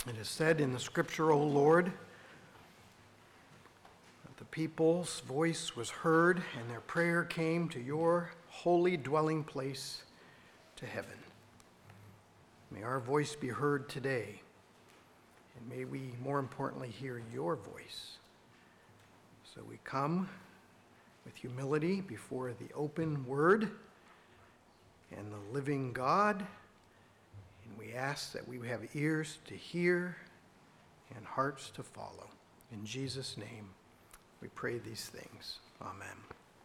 It is said in the Scripture, O Lord, that the people's voice was heard and their prayer came to your holy dwelling place, to heaven. May our voice be heard today, and may we, more importantly, hear your voice. So we come with humility before the open word and the living God, and we ask that we have ears to hear and hearts to follow. In Jesus' name, we pray these things. Amen.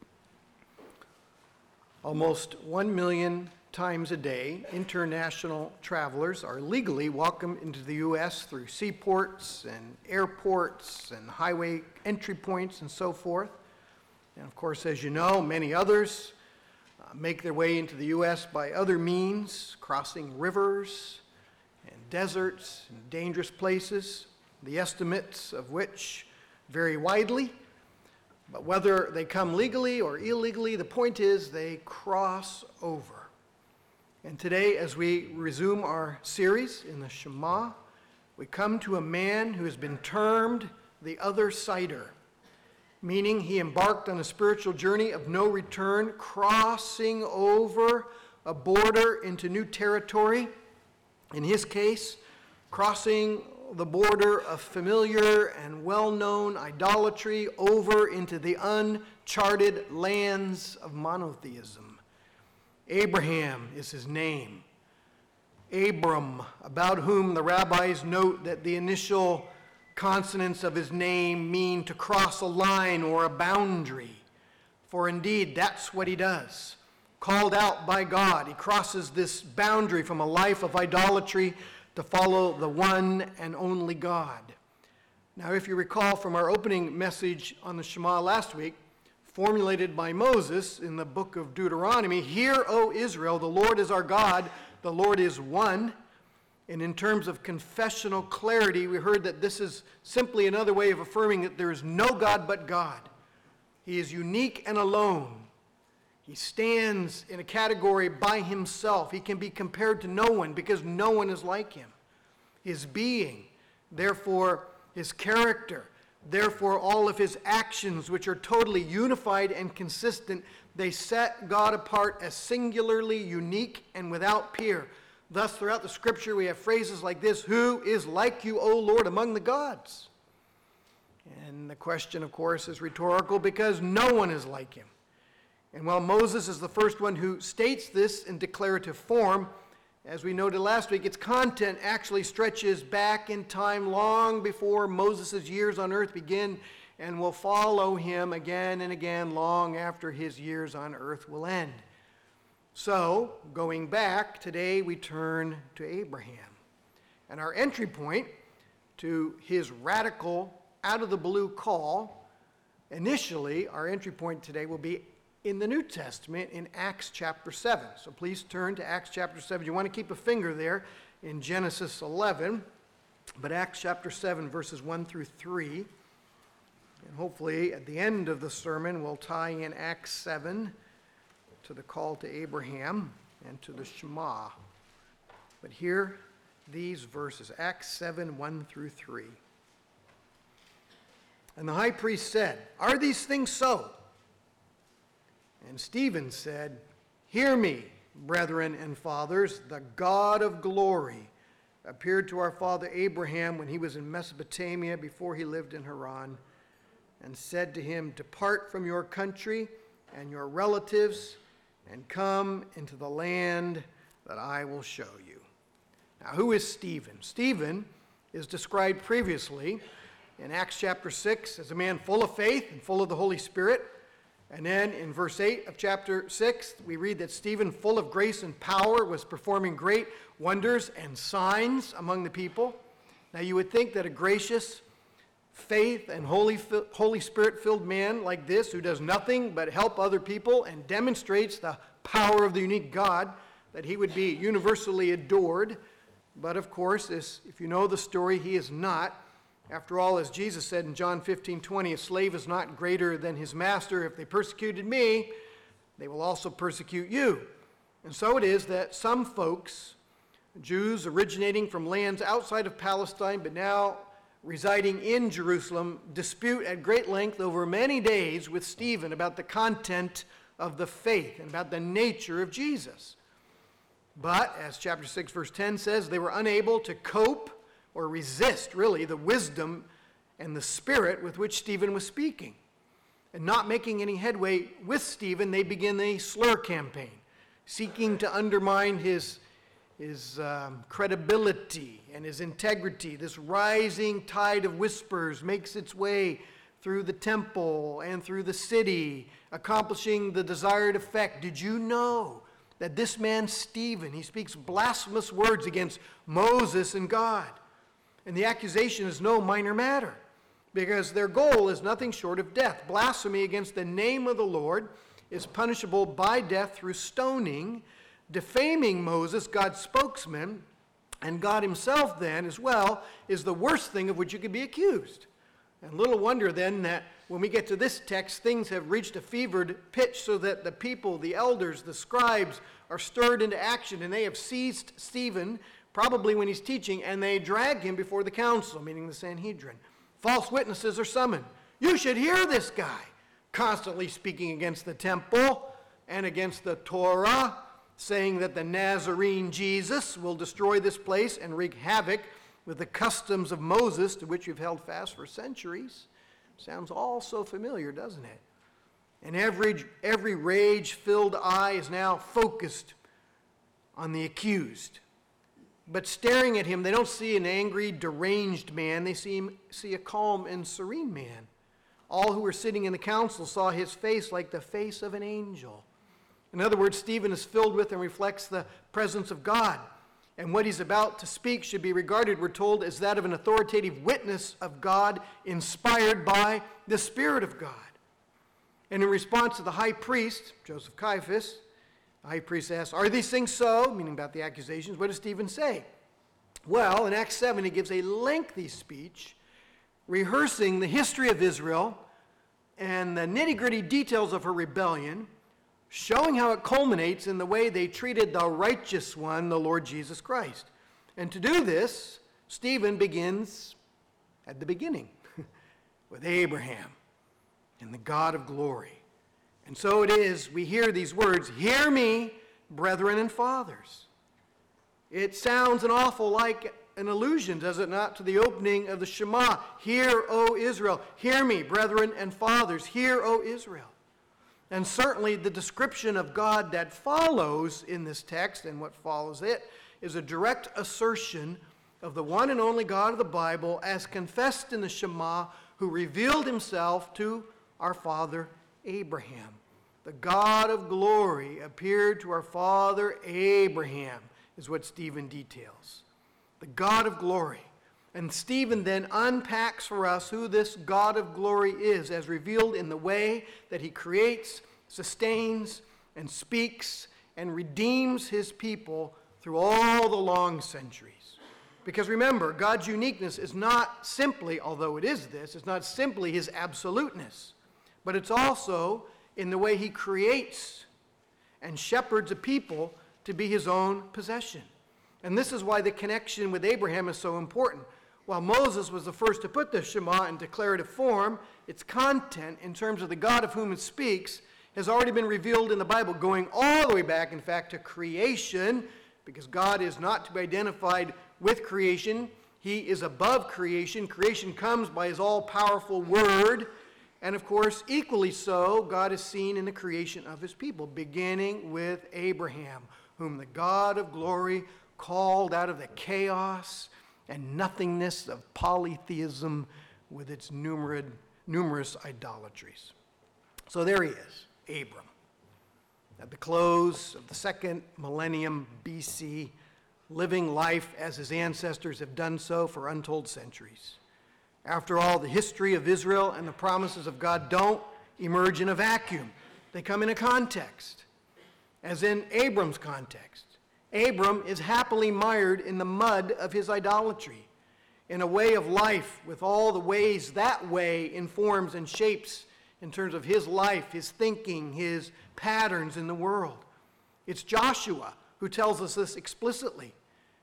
Almost 1 million times a day, international travelers are legally welcomed into the U.S. through seaports and airports and highway entry points and so forth. And of course, as you know, many others make their way into the U.S. by other means, crossing rivers and deserts and dangerous places, the estimates of which vary widely. But whether they come legally or illegally, the point is they cross over. And today, as we resume our series in the Shema, we come to a man who has been termed the Other-Sider, meaning he embarked on a spiritual journey of no return, crossing over a border into new territory. In his case, crossing the border of familiar and well-known idolatry over into the uncharted lands of monotheism. Abraham is his name. Abram, about whom the rabbis note that the initial consonants of his name mean to cross a line or a boundary. For indeed, that's what he does. Called out by God, he crosses this boundary from a life of idolatry to follow the one and only God. Now, if you recall from our opening message on the Shema last week, formulated by Moses in the book of Deuteronomy, "Hear, O Israel, the Lord is our God, the Lord is one." And in terms of confessional clarity, we heard that this is simply another way of affirming that there is no God but God. He is unique and alone. He stands in a category by himself. He can be compared to no one because no one is like him. His being, therefore his character, therefore all of his actions, which are totally unified and consistent, they set God apart as singularly unique and without peer. Thus, throughout the Scripture, we have phrases like this: "Who is like you, O Lord, among the gods?" And the question, of course, is rhetorical because no one is like him. And while Moses is the first one who states this in declarative form, as we noted last week, its content actually stretches back in time long before Moses' years on earth begin and will follow him again and again long after his years on earth will end. So, going back, today we turn to Abraham. And our entry point to his radical, out-of-the-blue call, initially, our entry point today will be in the New Testament in Acts chapter 7. So please turn to Acts chapter 7. You want to keep a finger there in Genesis 11, but Acts chapter 7, verses 1 through 3. And hopefully at the end of the sermon, we'll tie in Acts 7 to the call to Abraham and to the Shema. But hear these verses, Acts 7, 1 through 3. And the high priest said, "Are these things so?" And Stephen said, "Hear me, brethren and fathers. The God of glory appeared to our father Abraham when he was in Mesopotamia before he lived in Haran, and said to him, 'Depart from your country and your relatives and come into the land that I will show you.'" Now, who is Stephen? Stephen is described previously in Acts chapter 6 as a man full of faith and full of the Holy Spirit. And then in verse 8 of chapter 6, we read that Stephen, full of grace and power, was performing great wonders and signs among the people. Now, you would think that a gracious, faith and Holy Spirit-filled man like this, who does nothing but help other people and demonstrates the power of the unique God, that he would be universally adored. But of course, if you know the story, he is not. After all, as Jesus said in John 15:20, "A slave is not greater than his master. If they persecuted me, they will also persecute you." And so it is that some folks Jews originating from lands outside of Palestine but now residing in Jerusalem dispute at great length over many days with Stephen about the content of the faith and about the nature of Jesus. But, as chapter 6, verse 10 says, they were unable to cope or resist, really, the wisdom and the spirit with which Stephen was speaking. And not making any headway with Stephen, they begin a slur campaign, seeking to undermine his credibility and his integrity. This rising tide of whispers makes its way through the temple and through the city, accomplishing the desired effect. Did you know that this man Stephen, he speaks blasphemous words against Moses and God? And the accusation is no minor matter, because their goal is nothing short of death. Blasphemy against the name of the Lord is punishable by death through stoning. Defaming Moses, God's spokesman, and God himself then as well, is the worst thing of which you could be accused. And little wonder then that when we get to this text, things have reached a fevered pitch so that the people, the elders, the scribes are stirred into action, and they have seized Stephen, probably when he's teaching, and they drag him before the council, meaning the Sanhedrin. False witnesses are summoned. You should hear this guy, constantly speaking against the temple and against the Torah, saying that the Nazarene Jesus will destroy this place and wreak havoc with the customs of Moses, to which we've held fast for centuries. Sounds all so familiar, doesn't it? And every rage-filled eye is now focused on the accused. But staring at him, they don't see an angry, deranged man. They see a calm and serene man. All who were sitting in the council saw his face like the face of an angel. In other words, Stephen is filled with and reflects the presence of God. And what he's about to speak should be regarded, we're told, as that of an authoritative witness of God inspired by the Spirit of God. And in response to the high priest, Joseph Caiaphas, the high priest asks, "Are these things so?" Meaning about the accusations. What does Stephen say? Well, in Acts 7, he gives a lengthy speech rehearsing the history of Israel and the nitty-gritty details of her rebellion, showing how it culminates in the way they treated the righteous one, the Lord Jesus Christ. And to do this, Stephen begins at the beginning with Abraham and the God of glory. And so it is, we hear these words, "Hear me, brethren and fathers." It sounds an awful like an allusion, does it not, to the opening of the Shema. "Hear, O Israel, hear me, brethren and fathers, hear, O Israel." And certainly the description of God that follows in this text and what follows it is a direct assertion of the one and only God of the Bible as confessed in the Shema, who revealed himself to our father Abraham. The God of glory appeared to our father Abraham, is what Stephen details. The God of glory. And Stephen then unpacks for us who this God of glory is, as revealed in the way that he creates, sustains, and speaks, and redeems his people through all the long centuries. Because remember, God's uniqueness is not simply, although it is this, it's not simply his absoluteness, but it's also in the way he creates and shepherds a people to be his own possession. And this is why the connection with Abraham is so important. While Moses was the first to put the Shema in declarative form, its content, in terms of the God of whom it speaks, has already been revealed in the Bible, going all the way back, in fact, to creation, because God is not to be identified with creation. He is above creation. Creation comes by his all-powerful word. And of course, equally so, God is seen in the creation of his people, beginning with Abraham, whom the God of glory called out of the chaos and nothingness of polytheism with its numerous idolatries. So there he is, Abram, at the close of the second millennium BC, living life as his ancestors have done so for untold centuries. After all, the history of Israel and the promises of God don't emerge in a vacuum. They come in a context, as in Abram's context. Abram is happily mired in the mud of his idolatry, in a way of life with all the ways that way informs and shapes in terms of his life, his thinking, his patterns in the world. It's Joshua who tells us this explicitly.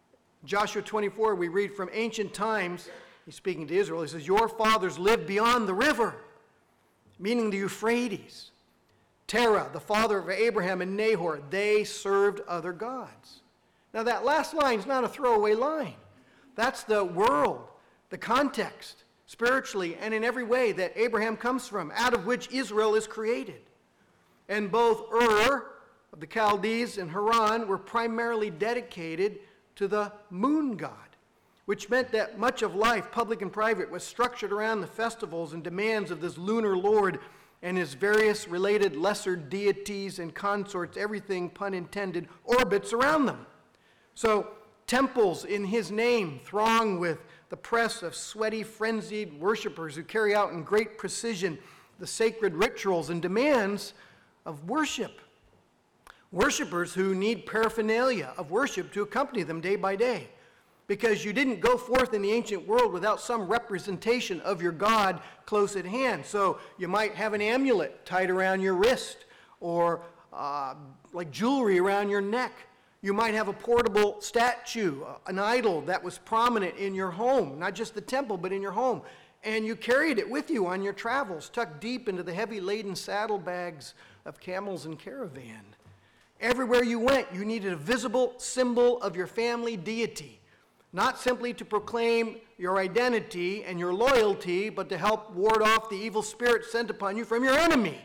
Joshua 24, we read, from ancient times, he's speaking to Israel, he says, your fathers lived beyond the river, meaning the Euphrates. Terah, the father of Abraham and Nahor, they served other gods. Now that last line is not a throwaway line. That's the world, the context, spiritually and in every way that Abraham comes from, out of which Israel is created. And both Ur of the Chaldees and Haran were primarily dedicated to the moon god, which meant that much of life, public and private, was structured around the festivals and demands of this lunar lord and his various related lesser deities and consorts. Everything, pun intended, orbits around them. So temples in his name throng with the press of sweaty, frenzied worshipers who carry out in great precision the sacred rituals and demands of worship. Worshippers who need paraphernalia of worship to accompany them day by day. Because you didn't go forth in the ancient world without some representation of your God close at hand. So you might have an amulet tied around your wrist, or like jewelry around your neck. You might have a portable statue, an idol that was prominent in your home, not just the temple, but in your home. And you carried it with you on your travels, tucked deep into the heavy laden saddlebags of camels and caravan. Everywhere you went, you needed a visible symbol of your family deity, not simply to proclaim your identity and your loyalty, but to help ward off the evil spirit sent upon you from your enemy.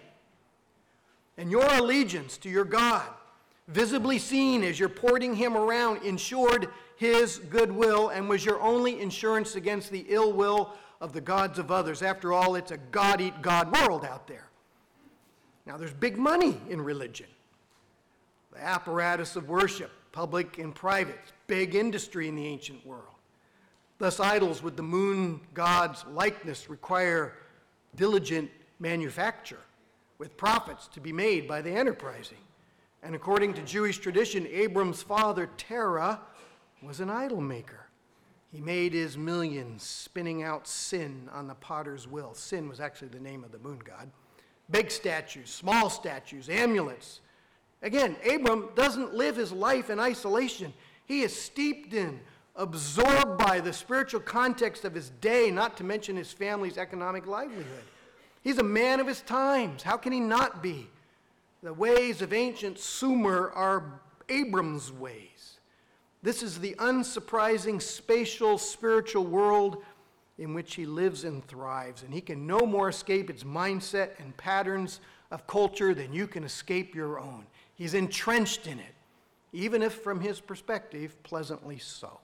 And your allegiance to your God, visibly seen as you're porting him around, ensured his goodwill and was your only insurance against the ill will of the gods of others. After all, it's a God-eat-God world out there. Now, there's big money in religion. The apparatus of worship, public and private, big industry in the ancient world. Thus, idols with the moon god's likeness require diligent manufacture, with profits to be made by the enterprising. And according to Jewish tradition, Abram's father, Terah, was an idol maker. He made his millions spinning out sin on the potter's wheel. Sin was actually the name of the moon god. Big statues, small statues, amulets. Again, Abram doesn't live his life in isolation. He is steeped in, absorbed by the spiritual context of his day, not to mention his family's economic livelihood. He's a man of his times. How can he not be? The ways of ancient Sumer are Abram's ways. This is the unsurprising spatial spiritual world in which he lives and thrives, and he can no more escape its mindset and patterns of culture than you can escape your own. He's entrenched in it, even if from his perspective, pleasantly so.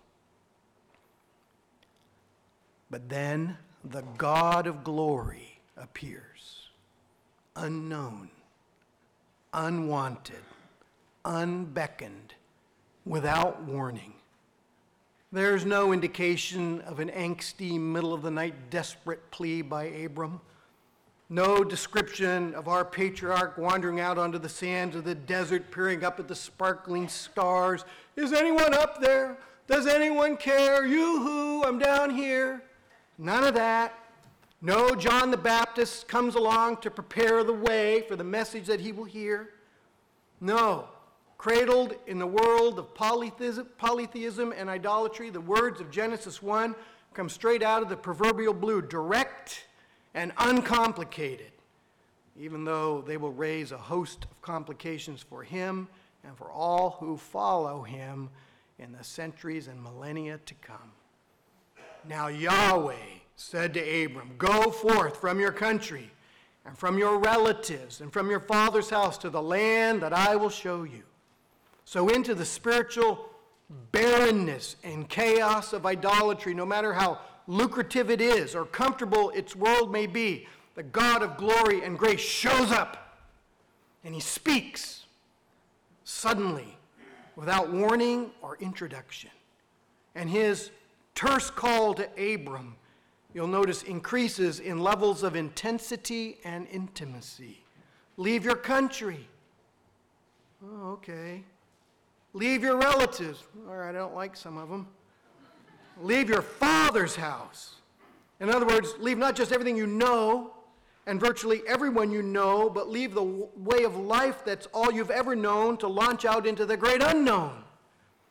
But then the God of glory appears, unknown, unwanted, unbeckoned, without warning. There's no indication of an angsty, middle-of-the-night, desperate plea by Abram. No description of our patriarch wandering out onto the sands of the desert, peering up at the sparkling stars. Is anyone up there? Does anyone care? Yoo-hoo, I'm down here. None of that. No John the Baptist comes along to prepare the way for the message that he will hear. No. Cradled in the world of polytheism and idolatry, the words of Genesis 1 come straight out of the proverbial blue, direct and uncomplicated, even though they will raise a host of complications for him and for all who follow him in the centuries and millennia to come. Now Yahweh said to Abram, go forth from your country and from your relatives and from your father's house to the land that I will show you. So into the spiritual barrenness and chaos of idolatry, no matter how lucrative it is or comfortable its world may be, the God of glory and grace shows up and he speaks suddenly without warning or introduction. And his terse call to Abram, you'll notice, increases in levels of intensity and intimacy. Leave your country. Oh, okay. Leave your relatives. All right, I don't like some of them. Leave your father's house. In other words, leave not just everything you know and virtually everyone you know, but leave the way of life that's all you've ever known to launch out into the great unknown.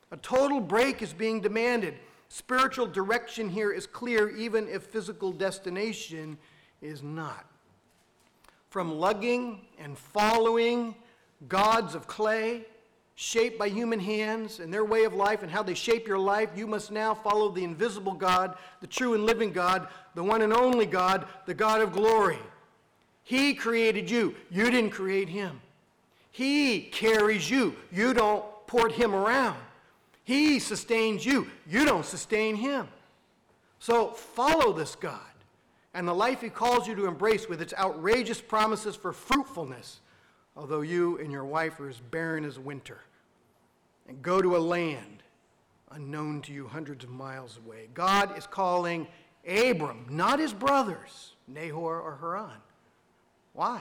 A total break is being demanded. Spiritual direction here is clear, even if physical destination is not. From lugging and following gods of clay, shaped by human hands and their way of life and how they shape your life, you must now follow the invisible God, the true and living God, the one and only God, the God of glory. He created you. You didn't create him. He carries you. You don't port him around. He sustains you. You don't sustain him. So follow this God and the life he calls you to embrace with its outrageous promises for fruitfulness, although you and your wife are as barren as winter. And go to a land unknown to you hundreds of miles away. God is calling Abram, not his brothers, Nahor or Haran. Why?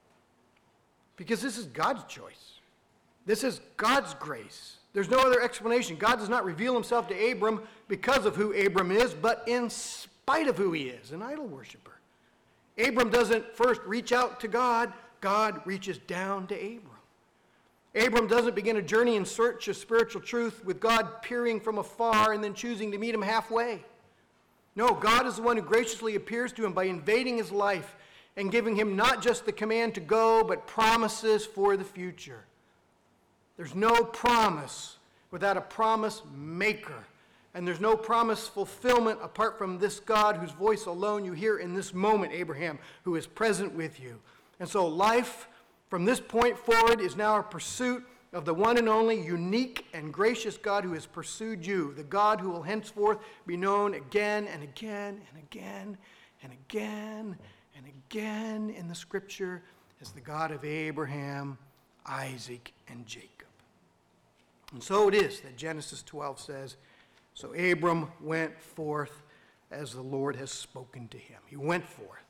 Because this is God's choice. This is God's grace. There's no other explanation. God does not reveal himself to Abram because of who Abram is, but in spite of who he is, an idol worshiper. Abram doesn't first reach out to God. God reaches down to Abram. Abram doesn't begin a journey in search of spiritual truth with God peering from afar and then choosing to meet him halfway. No, God is the one who graciously appears to him by invading his life and giving him not just the command to go, but promises for the future. There's no promise without a promise maker. And there's no promise fulfillment apart from this God whose voice alone you hear in this moment, Abraham, who is present with you. And so life from this point forward is now a pursuit of the one and only unique and gracious God who has pursued you, the God who will henceforth be known again and again and again and again and again in the Scripture as the God of Abraham, Isaac, and Jacob. And so it is that Genesis 12 says, so Abram went forth as the Lord has spoken to him. He went forth.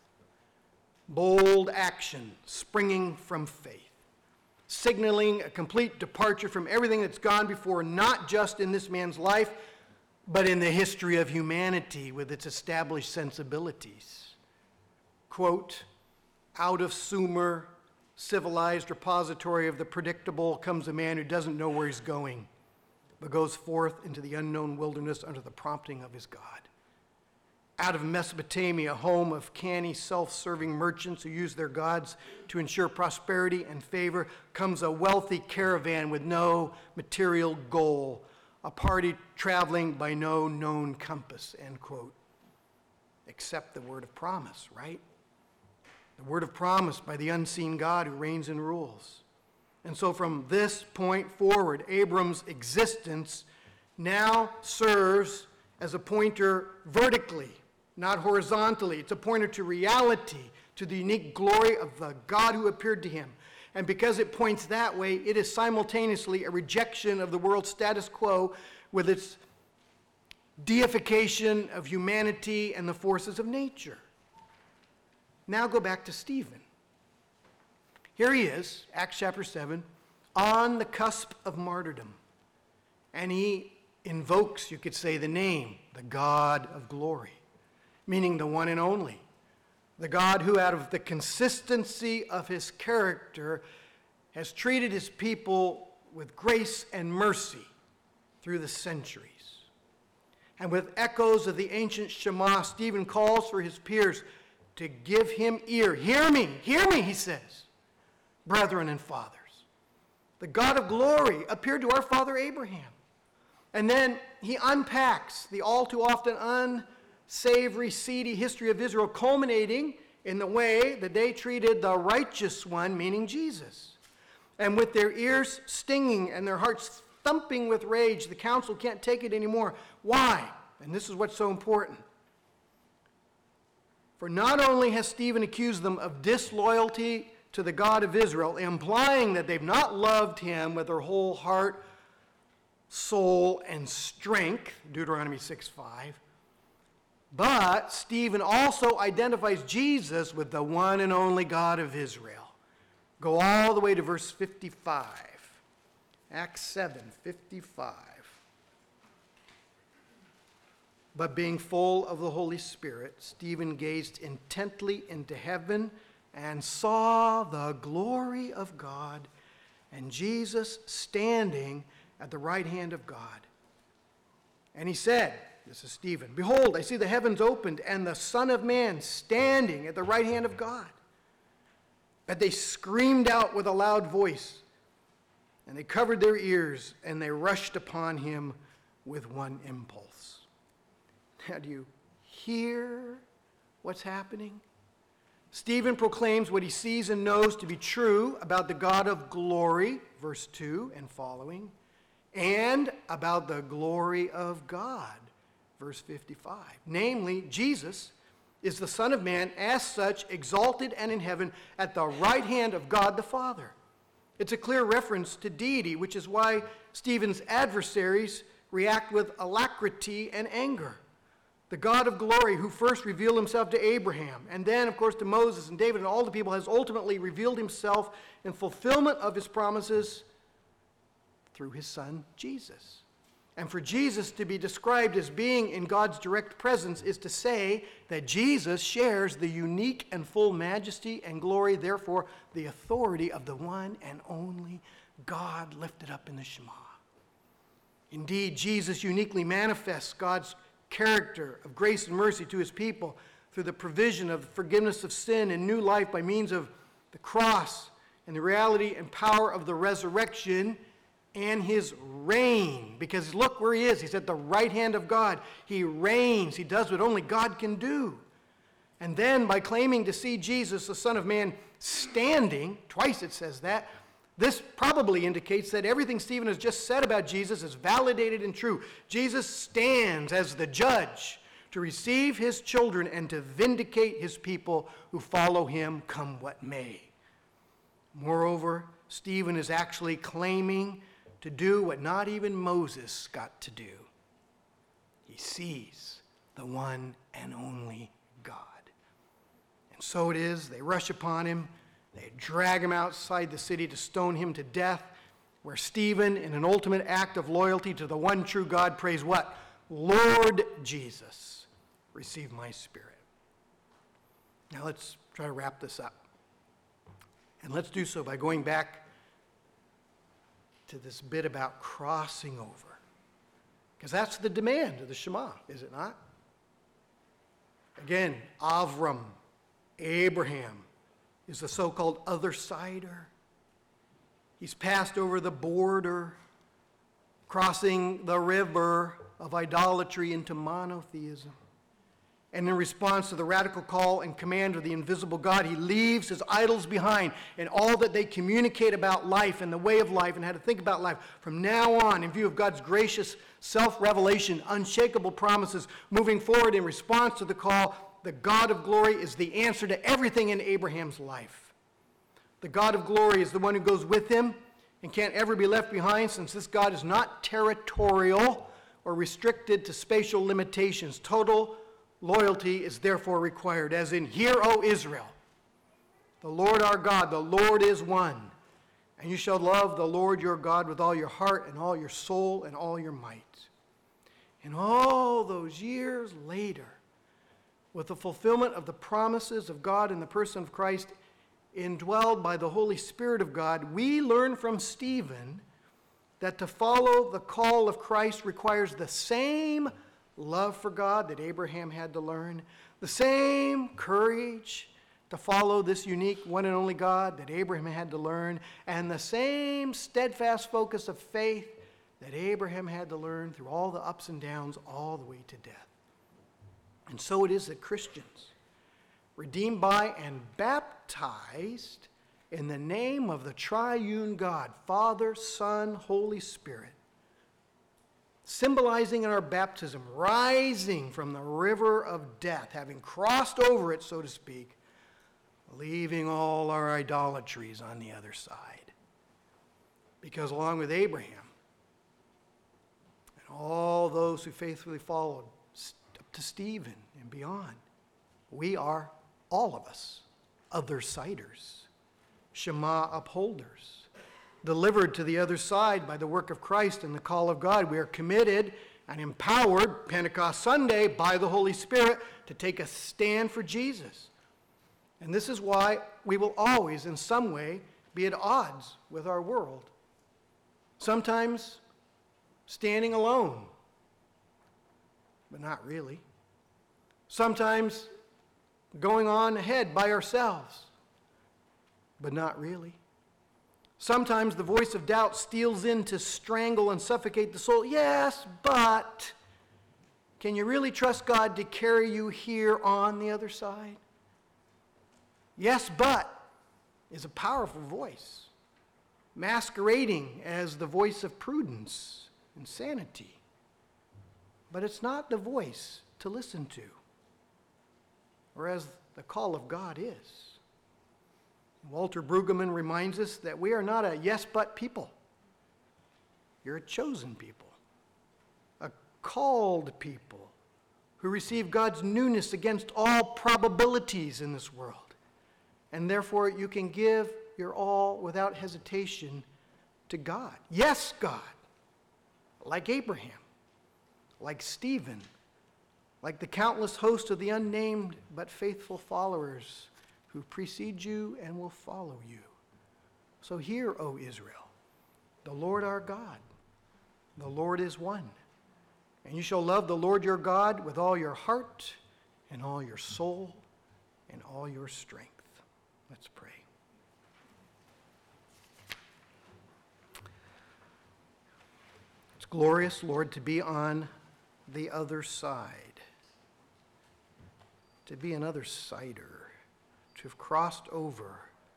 Bold action springing from faith, signaling a complete departure from everything that's gone before, not just in this man's life, but in the history of humanity with its established sensibilities. Quote, out of Sumer, civilized repository of the predictable, comes a man who doesn't know where he's going, but goes forth into the unknown wilderness under the prompting of his God. Out of Mesopotamia, home of canny, self-serving merchants who use their gods to ensure prosperity and favor, comes a wealthy caravan with no material goal, a party traveling by no known compass, end quote. Except the word of promise, right? The word of promise by the unseen God who reigns and rules. And so from this point forward, Abram's existence now serves as a pointer vertically, not horizontally. It's a pointer to reality, to the unique glory of the God who appeared to him. And because it points that way, it is simultaneously a rejection of the world's status quo with its deification of humanity and the forces of nature. Now go back to Stephen. Here he is, Acts chapter 7, on the cusp of martyrdom. And he invokes, you could say, the name, the God of glory, meaning the one and only. The God who, out of the consistency of his character, has treated his people with grace and mercy through the centuries. And with echoes of the ancient Shema, Stephen calls for his peers to give him ear. Hear me, he says, brethren and fathers. The God of glory appeared to our father Abraham. And then he unpacks the all too often unsavory, seedy history of Israel, culminating in the way that they treated the righteous one, meaning Jesus. And with their ears stinging and their hearts thumping with rage, the council can't take it anymore. Why? And this is what's so important. For not only has Stephen accused them of disloyalty to the God of Israel, implying that they've not loved him with their whole heart, soul, and strength, Deuteronomy 6:5, but Stephen also identifies Jesus with the one and only God of Israel. Go all the way to verse 55. Acts 7:55. But being full of the Holy Spirit, Stephen gazed intently into heaven and saw the glory of God and Jesus standing at the right hand of God. And he said, this is Stephen, "Behold, I see the heavens opened and the Son of Man standing at the right hand of God." But they screamed out with a loud voice, and they covered their ears, and they rushed upon him with one impulse. Now, do you hear what's happening? Stephen proclaims what he sees and knows to be true about the God of glory, verse 2 and following, and about the glory of God, verse 55. Namely, Jesus is the Son of Man, as such, exalted and in heaven at the right hand of God the Father. It's a clear reference to deity, which is why Stephen's adversaries react with alacrity and anger. The God of glory, who first revealed himself to Abraham, and then, of course, to Moses and David and all the people, has ultimately revealed himself in fulfillment of his promises through his Son, Jesus. And for Jesus to be described as being in God's direct presence is to say that Jesus shares the unique and full majesty and glory, therefore the authority of the one and only God lifted up in the Shema. Indeed, Jesus uniquely manifests God's character of grace and mercy to his people through the provision of forgiveness of sin and new life by means of the cross and the reality and power of the resurrection and his reign. Because look where he is. He's at the right hand of God. He reigns. He does what only God can do. And then by claiming to see Jesus, the Son of Man, standing, twice it says that, this probably indicates that everything Stephen has just said about Jesus is validated and true. Jesus stands as the judge to receive his children and to vindicate his people who follow him, come what may. Moreover, Stephen is actually claiming to do what not even Moses got to do. He sees the one and only God. And so it is, they rush upon him. They drag him outside the city to stone him to death, where Stephen, in an ultimate act of loyalty to the one true God, prays what? "Lord Jesus, receive my spirit." Now let's try to wrap this up. And let's do so by going back to this bit about crossing over. Because that's the demand of the Shema, is it not? Again, Avram, Abraham, is the so-called other-sider. He's passed over the border, crossing the river of idolatry into monotheism. And in response to the radical call and command of the invisible God, he leaves his idols behind and all that they communicate about life and the way of life and how to think about life. From now on, in view of God's gracious self-revelation, unshakable promises, moving forward in response to the call, the God of glory is the answer to everything in Abraham's life. The God of glory is the one who goes with him and can't ever be left behind, since this God is not territorial or restricted to spatial limitations. Total loyalty is therefore required, as in, "Hear, O Israel, the Lord our God, the Lord is one, and you shall love the Lord your God with all your heart and all your soul and all your might." And all those years later, with the fulfillment of the promises of God in the person of Christ, indwelled by the Holy Spirit of God, we learn from Stephen that to follow the call of Christ requires the same love for God that Abraham had to learn, the same courage to follow this unique one and only God that Abraham had to learn, and the same steadfast focus of faith that Abraham had to learn through all the ups and downs all the way to death. And so it is that Christians, redeemed by and baptized in the name of the triune God, Father, Son, Holy Spirit, symbolizing in our baptism, rising from the river of death, having crossed over it, so to speak, leaving all our idolatries on the other side. Because along with Abraham and all those who faithfully followed up to Stephen and beyond, we are, all of us, other-siders, Shema upholders, delivered to the other side by the work of Christ and the call of God. We are committed and empowered, Pentecost Sunday, by the Holy Spirit to take a stand for Jesus. And this is why we will always, in some way, be at odds with our world. Sometimes standing alone, but not really. Sometimes going on ahead by ourselves, but not really. Sometimes the voice of doubt steals in to strangle and suffocate the soul. Yes, but can you really trust God to carry you here on the other side? Yes, but is a powerful voice, masquerading as the voice of prudence and sanity. But it's not the voice to listen to, or as the call of God is. Walter Brueggemann reminds us that we are not a yes but people. You're a chosen people, a called people who receive God's newness against all probabilities in this world. And therefore you can give your all without hesitation to God. Yes, God, like Abraham, like Stephen, like the countless host of the unnamed but faithful followers who precede you and will follow you. So hear, O Israel, the Lord our God, the Lord is one. And you shall love the Lord your God with all your heart and all your soul and all your strength. Let's pray. It's glorious, Lord, to be on the other side, to be an other-sider, to have crossed over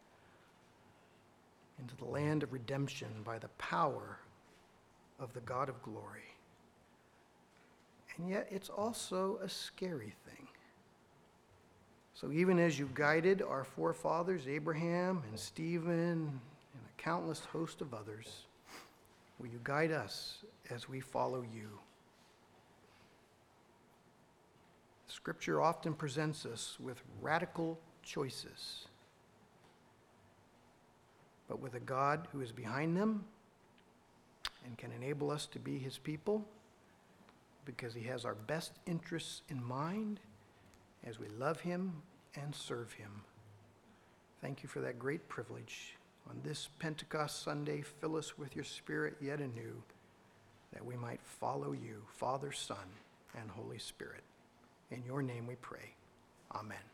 into the land of redemption by the power of the God of glory. And yet it's also a scary thing. So even as you guided our forefathers, Abraham and Stephen and a countless host of others, will you guide us as we follow you? Scripture often presents us with radical choices, but with a God who is behind them and can enable us to be his people because he has our best interests in mind as we love him and serve him. Thank you for that great privilege. On this Pentecost Sunday, fill us with your Spirit yet anew, that we might follow you, Father, Son, and Holy Spirit. In your name we pray. Amen.